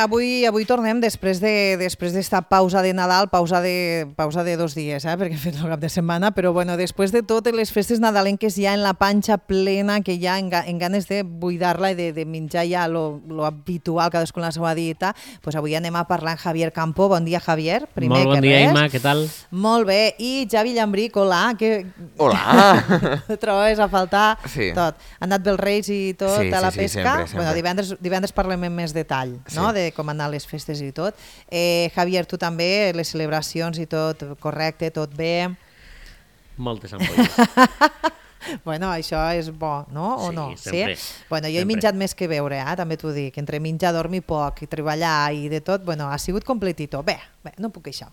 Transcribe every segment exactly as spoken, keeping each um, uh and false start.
avui, avui tornem després de després d'esta pausa de Nadal, pausa de, pausa de dos dies, eh? Perquè hem fet el cap de setmana, però bueno, després de totes les festes nadalenques ja en la panxa plena, que ja en, en ganes de buidar-la i de, de menjar ja lo, lo habitual, cadascú la seva dieta, pues avui anem a parlar amb Javier Campo. Bon dia, Javier. Primer Molt bon que dia, res. Imma, què tal? Molt bé. I Javi Llambric, hola. Que... Hola! Te trobes a faltar Sí. tot. Han anat bé els Reis i tot Sí, a la sí, sí, pesca. sempre, sempre. Bueno, divendres, divendres parlem en més detall, no? Sí. De com han anat les festes i tot. Eh, Javier, tu també, les celebracions i tot correcte, tot bé? Moltes ampolles. Bueno, això és bo, no? O Sí, no? sempre, Sí? Bueno, jo he sempre. menjat més que beure, eh? També t'ho dic. Entre menjar, dormir poc i treballar i de tot, bueno, ha sigut completito. Bé, bé, no puc queixar.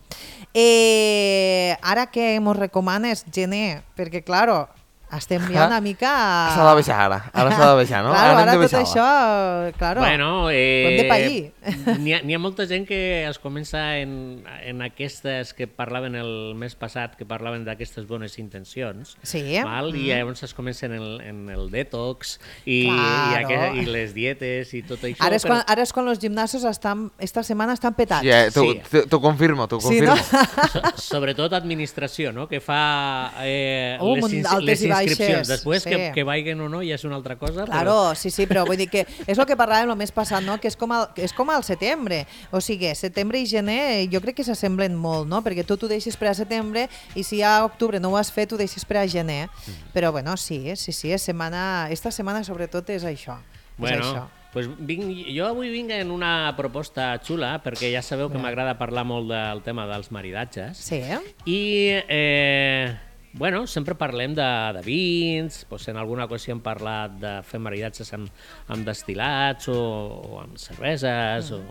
Eh, ara què mos recomanes, gener? Perquè, claro, estem ja una mica... S'ha de baixar ara, ara s'ha de baixar, no? Claro, Ara hem ara de tot baixar-la. això, claro, Bueno, ho hem de pair. eh, n'hi ha, n'hi ha molta gent que es comença en, en aquestes que parlaven el mes passat, que parlaven d'aquestes bones intencions, Sí. val? Mm. I llavors es comencen en, en el detox i, Claro. i, aqu- i les dietes i tot això. Ara és, però quan, ara és quan els gimnasos estan, esta setmana estan petats. Ja, t'ho Sí. t'ho- t'ho confirmo, t'ho Sí, confirmo. no? so, sobretot administració, no? Que fa eh, Oh, les, munt ins d'altes les i baixes, inscripcions. Després sí. que, que vaiguen o no ja és una altra cosa. Claro, sí, sí, però vull dir que és el que parlàvem el mes passat, no? Que és com, el, és com al setembre. O sigui, setembre i gener jo crec que s'assemblen molt, no? Perquè tu t'ho deixes per a setembre i si a octubre no ho has fet, ho deixes per a gener. Però bueno, sí, sí, sí, és setmana, esta setmana sobretot és això. Bueno, és això. pues vinc, jo avui vinc en una proposta xula, perquè ja sabeu que Bé. m'agrada parlar molt del tema dels maridatges. Sí, eh? I, eh, bueno, sempre parlem de, de vins, pues en alguna ocasió hem parlat de fer maridatges amb, amb destil·lats o, o amb cerveses. Mm.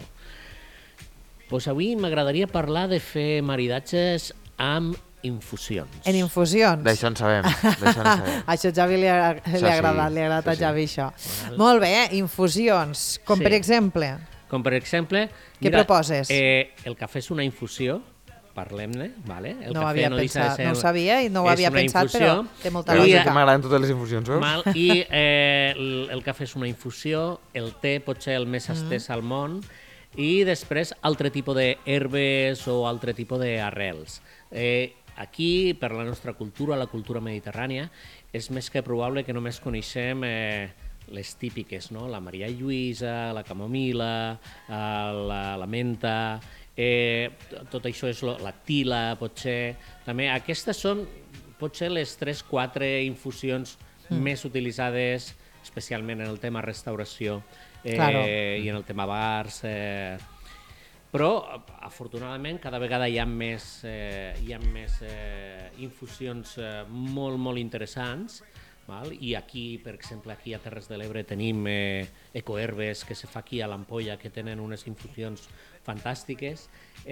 O... Pues avui m'agradaria parlar de fer maridatges amb infusions. En infusions. D'això en sabem, d'això en sabem. Això a Javi li ha, li Això ha sí, agradat, li ha agradat això a sí. Javi això. Molt bé, infusions. Com Sí. per exemple... Com per exemple... Què proposes? Eh, el cafè és una infusió, parlem-ne, vale? El No ho cafè havia no deixa de pensat, ser- no ho sabia i no ho és havia una pensat, infusió. però té molta Veus I, lògica. que m'agraden totes les infusions, veus? Mal, I eh, el, el cafè és una infusió, el te pot ser el més estès al món, i després altre tipus d'herbes o altre tipus d'arrels. Eh, aquí, per la nostra cultura, la cultura mediterrània, és més que probable que només coneixem eh, les típiques, no? La Maria Lluïsa, la camomila, eh, la, la menta, eh, tot això és lo, la tila, potser. També aquestes són potser les tres quatre infusions mm. més utilitzades, especialment en el tema restauració eh, Claro. i en el tema bars. Eh, però, afortunadament, cada vegada hi ha més, eh, hi ha més eh, infusions eh, molt, molt interessants. Val? I aquí, per exemple, aquí a Terres de l'Ebre tenim eh, ecoherbes que se fa aquí a l'Ampolla, que tenen unes infusions fantàstiques.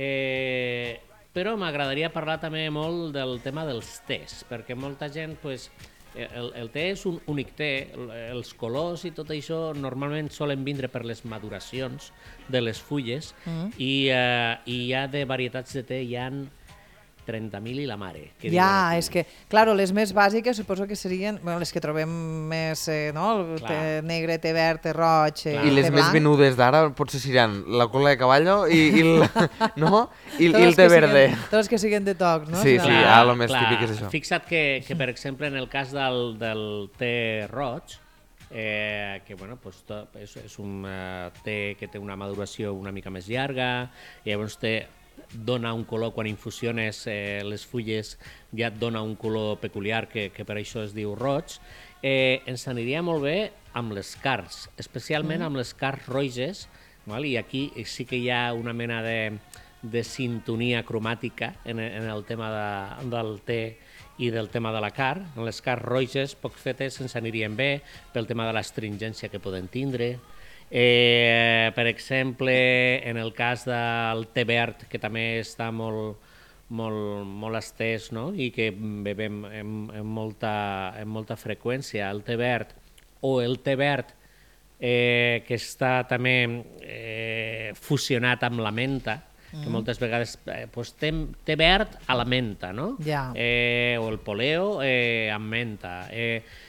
Eh, però m'agradaria parlar també molt del tema dels tés, perquè molta gent, pues, el, el te és un únic te, els colors i tot això normalment solen vindre per les maduracions de les fulles mm. i, eh, i hi ha de varietats de te, hi ha trenta mil i la mare. Que Ja, diuen aquí. és que, claro, les més bàsiques suposo que serien, bueno, les que trobem més, eh, no? El Clar. té negre, té verd, té roig, eh, I les té més blanc. venudes d'ara potser seran la cola de caballo i, i, el, no? I, Tots i el els té que verde. Siguen, tots els que siguen de toc, no? Sí, Serà- sí, Clar, ah, lo més clar. típic és això. Fixa't que, que, per exemple, en el cas del, del te roig, eh, que bueno, pues, to, és, és un uh, te que té una maduració una mica més llarga, i llavors té dona un color, quan infusiones eh, les fulles ja et dona un color peculiar que, que per això es diu roig. Eh, ens aniria molt bé amb les carns, especialment mm. amb les carns roges, val? I aquí sí que hi ha una mena de, de sintonia cromàtica en, en el tema de, del te i del tema de la carn. En les carns roges, poc fetes, ens anirien bé pel tema de l'astringència que poden tindre. Eh, per exemple, en el cas del te verd, que també està molt, molt, molt estès, no? I que bevem amb, amb, molta, amb molta freqüència, el te verd o el te verd eh, que està també eh, fusionat amb la menta, que mm. moltes vegades eh, pues, té, té verd a la menta, no? Ja. Eh, o el poleo eh, amb menta. Eh,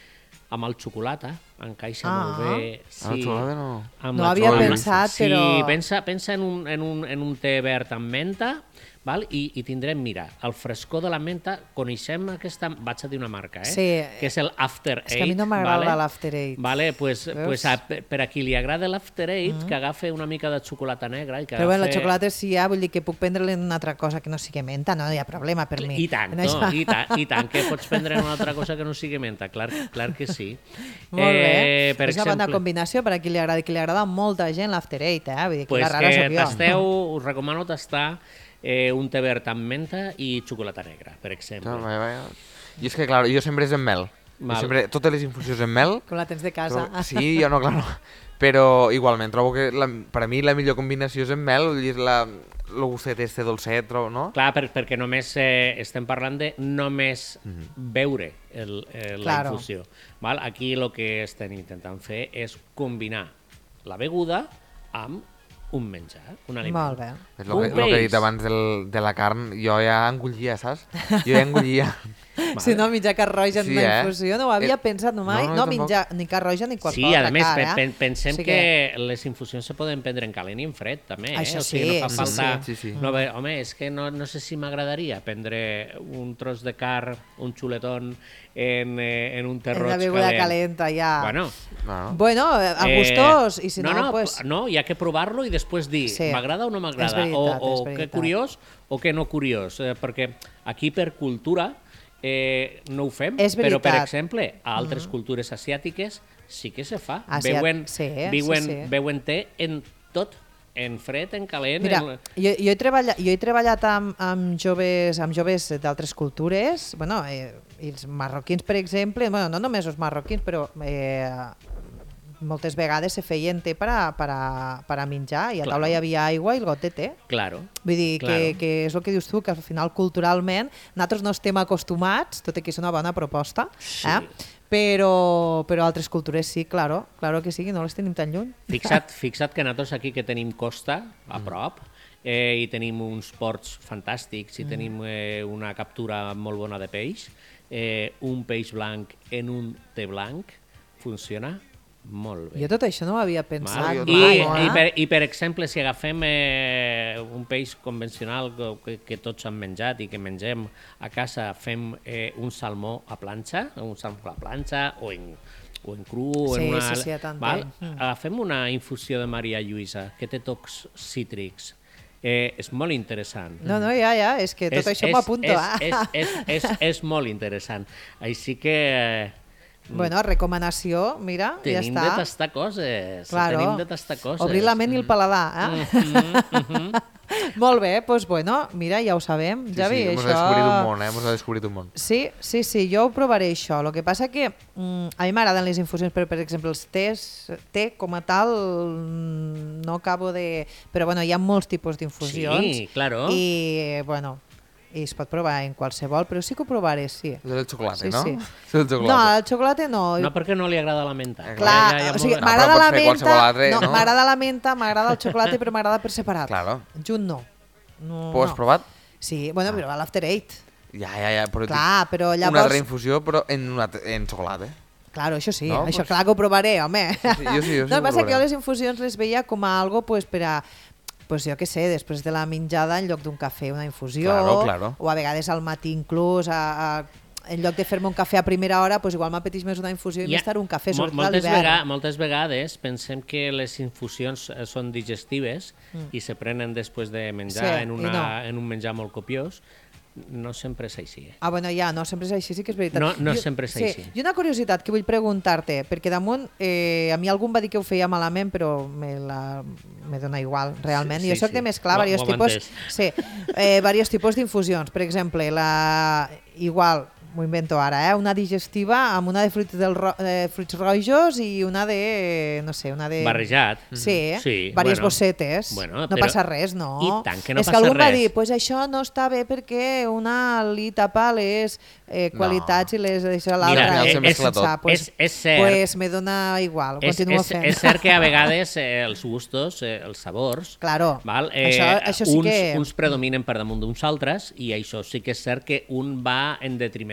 amb el xocolata, encaixa Ah. molt bé. Ah, el xocolata no. Amb No la havia xocolata. pensat, sí, però- Sí, pensa, pensa en, un, en, un, en un te verd amb menta, val? I, i tindrem, mira, el frescor de la menta, coneixem aquesta, vaig a dir una marca, eh? Sí. Que és el After Eight. És que a mi no m'agrada vale? l'After Eight. Vale, pues, Veus? pues a, per a qui li agrada l'After Eight, mm -hmm. que agafi una mica de xocolata negra i que Però bueno, la agafi... xocolata sí, ja, vull dir que puc prendre-li una altra cosa que no sigui menta, no hi ha problema per mi. I tant, En no, això. i, ta, i tant, que pots prendre una altra cosa que no sigui menta, clar, clar que sí. Molt bé, Eh, per és una bona exemple, combinació per a qui li agrada, que li agrada a molta gent l'After Eight, eh? Vull dir que pues la rara que soc jo. tasteu, us recomano tastar eh, un te verd amb menta i xocolata negra, per exemple. No, vaya, vaya. I és que, clar, jo sempre és en mel. Jo Val. sempre, totes les infusions en mel. Com la tens de casa. Però, sí, jo no, clar, no. Però igualment, trobo que la, per a mi la millor combinació és en mel, i és la, el gustet este dolcet, trobo, no? Clar, per, perquè només eh, estem parlant de només beure el, el, la Claro. infusió. Val? Aquí el que estem intentant fer és combinar la beguda amb un menjar, un aliment. Molt bé. És el que, Un lo que he peix. dit abans del, de la carn, jo ja engullia, saps? Jo ja engullia. Si no, menjar carn roja en Sí, una eh? infusió, no ho havia Eh, pensat no mai. no, No, no, tampoc. menjar ni carn roja ni qualsevol Sí, a altra més, carn, pe eh? pe pensem O sigui que les infusions se poden prendre en calent i en fred, també. Això eh? O sigui, no sí, fa sí, falta... sí. Sí, sí. No, bé, home, és que no, no sé si m'agradaria prendre un tros de carn, un xuletón, en, eh, en un En terroig la beguda calent. calenta, ja. Bueno, No. Bueno, a eh, gustos, i si no, no, no, pues... no, hi ha que provar-lo i després dir Sí. m'agrada o no És m'agrada, veritat, o, és o que veritat. curiós o que no curiós, eh, perquè aquí per cultura eh, no ho fem, És però per veritat. exemple a altres cultures asiàtiques sí que se fa, Asiat- veuen, sí, sí, viuen, sí. veuen té en tot, en fred, en calent, Mira, en... jo, jo, he treballat, jo he treballat amb, amb joves, amb joves d'altres cultures, bueno, eh, i els marroquins, per exemple, bueno, no només els marroquins, però eh, moltes vegades se feien té per a, per a, per a menjar, i a Claro. taula hi havia aigua i el got de té. Claro. Vull dir Claro. que, que és el que dius tu, que al final culturalment nosaltres no estem acostumats, tot i que és una bona proposta, Sí. eh? però, però altres cultures sí, claro, claro que sí, que no les tenim tan lluny. Fixa't, fixa't que nosaltres aquí que tenim costa a prop eh, i tenim uns ports fantàstics i tenim eh, una captura molt bona de peix, eh, un peix blanc en un té blanc funciona molt bé. Jo tot això no ho havia pensat Val? jo I, mai, tampoc, i, eh? per, I, per exemple, si agafem eh, un peix convencional que, que, que tots han menjat i que mengem a casa, fem eh, un salmó a planxa, un salmó a planxa o en, o en cru, o Sí, en una... sí, sí, a tant. val? Mm. Agafem una infusió de Maria Lluïsa que té tocs cítrics. Eh, és molt interessant. No, no, ja, ja, és que tot això m'ho apunto. és, eh? és, és, és, és molt interessant. Així que eh, Bueno, recomanació, mira, ja tenim està. de tastar coses. Claro. Tenim de tastar coses. Obrir la ment i el paladar, eh? Mhm, Molt bé, doncs bueno, mira, ja ho sabem, Sí, Javi, sí, hemos això... descobrit un món, eh? Hemos descobrit un món. Sí, sí, sí, jo ho provaré això. El que passa que mm, a mi m'agraden les infusions, però per exemple els tés, té com a tal mm, no acabo de... Però bueno, hi ha molts tipus d'infusions. Sí, claro. I bueno, i es pot provar en qualsevol, però sí que ho provaré, sí. És el xocolata, Sí, no? sí. És el No, xocolata. el xocolata no. No perquè no li agrada la menta. Eh, Clar, Ja, ja, ja, o sigui, molt bé. Ah, m'agrada però la pots fer qualsevol menta, altre, no, no? m'agrada la menta, m'agrada el xocolata, però m'agrada per separat. Claro. Junt no. no Ho has no. provat? Sí, bueno, però a l'After Eight. Ja, ja, ja. Però Clar, però Una llavors... altra infusió, però en, una, en xocolata. Claro, això sí, No, això pues- clar que ho provaré, home. Sí, sí, jo sí, jo sí no, ho passa que provaré. jo les infusions les veia com a algo pues, per a pues jo què sé, després de la menjada en lloc d'un cafè una infusió, Claro, claro. o a vegades al matí inclús, a, a, en lloc de fer-me un cafè a primera hora, pues igual m'apeteix més una infusió i Hi ha- més tard un cafè, mo- sobretot a moltes, l'hivern. vega moltes vegades pensem que les infusions eh, són digestives Mm. i se prenen després de menjar Sí, en, i una, no. en un menjar molt copiós. No sempre és així. Eh? Ah, bueno, ja, no sempre és així, sí que és veritat. No- no Jo- sempre és sí, així. I una curiositat que vull preguntar-te, perquè damunt, eh, a mi algú em va dir que ho feia malament, però me, la, me dona igual, realment. Sí, jo sí, soc sí. de mesclar Ho- diversos ho hem tipus, entès. sí, eh, diversos tipus d'infusions. Per exemple, la, igual, m'ho invento ara, eh, una digestiva amb una de fruits, del ro, de fruits rojos i una de, no sé, una de... Barrejat. Sí, Sí, diverses bueno. bossetes. Bueno, no però- passa res, no? I tant que no és passa que algú em va res. dir, pues això no està bé perquè una li tapa les eh, qualitats No. i les deixa Mira, l'altra. al final eh, se és, mescla tot. pensar, pues, és, és cert, pues me dona igual, ho és, continuo és, fent. és cert que a vegades eh, els gustos, eh, els sabors, Claro, val? Eh, això, això sí uns, que... uns predominen per damunt d'uns altres i això sí que és cert que un va en detriment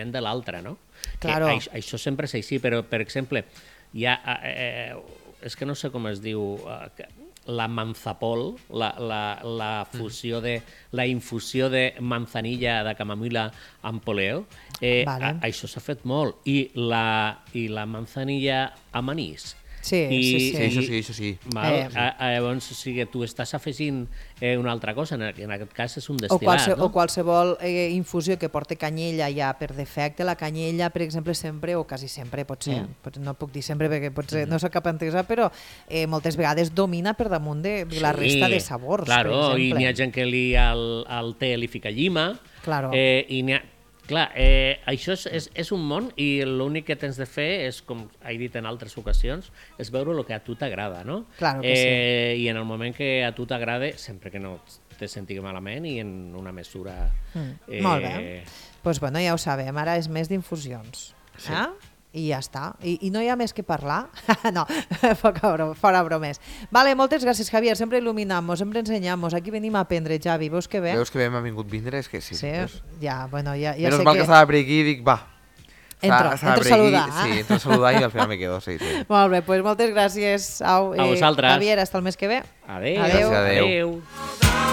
depèn de l'altre, no? Claro. Que això, això sempre és així, però, per exemple, hi ha... Eh, és que no sé com es diu... Eh, la manzapol, la, la, la fusió de... la infusió de manzanilla, de camamila amb poleo, eh, vale. a, això s'ha fet molt. I la, i la manzanilla amb anís. Sí, I, sí, sí. Sí, això sí, això sí. Val? Eh. A, a, llavors, o sigui, tu estàs afegint eh, una altra cosa, en, en aquest cas és un O, destil·lat, qualse, no? o qualsevol eh, infusió que porti canyella ja per defecte. La canyella, per exemple, sempre, o quasi sempre, pot ser, mm. pot, no puc dir sempre perquè potser mm. no soc cap entesa, però eh, moltes vegades domina per damunt de, de la resta de sabors, claro, per exemple. I n'hi ha gent que li, al, al té li fica llima, Claro. eh, i n'hi ha... Clar, eh, això és, és, és un món i l'únic que tens de fer és, com he dit en altres ocasions, és veure el que a tu t'agrada, no? Claro que eh, sí. I en el moment que a tu t'agrada, sempre que no te sentigui malament i en una mesura... Mm. Eh, Molt bé. Doncs pues, bueno, ja ho sabem, ara és més d'infusions. Sí. Eh? I ja està. I, I no hi ha més que parlar? No, fora bromes. Vale, moltes gràcies, Javier. Sempre il·luminam-nos, sempre ensenyam-nos. Aquí venim a aprendre, Javi. Veus que bé? Veus que bé m'ha vingut vindre? És que sí. Sí, veus? ja, bueno, ja, ja Menos sé mal que... que estava per aquí i dic, va. Entro, S'ha- s'ha entro per a aquí, saludar. Eh? Sí, entro a saludar i al final me quedo, sí, sí. Molt bé, doncs moltes gràcies. Au, A vosaltres. Javier, hasta el mes que ve. Adéu. Adéu. Gràcies, adéu. Adéu.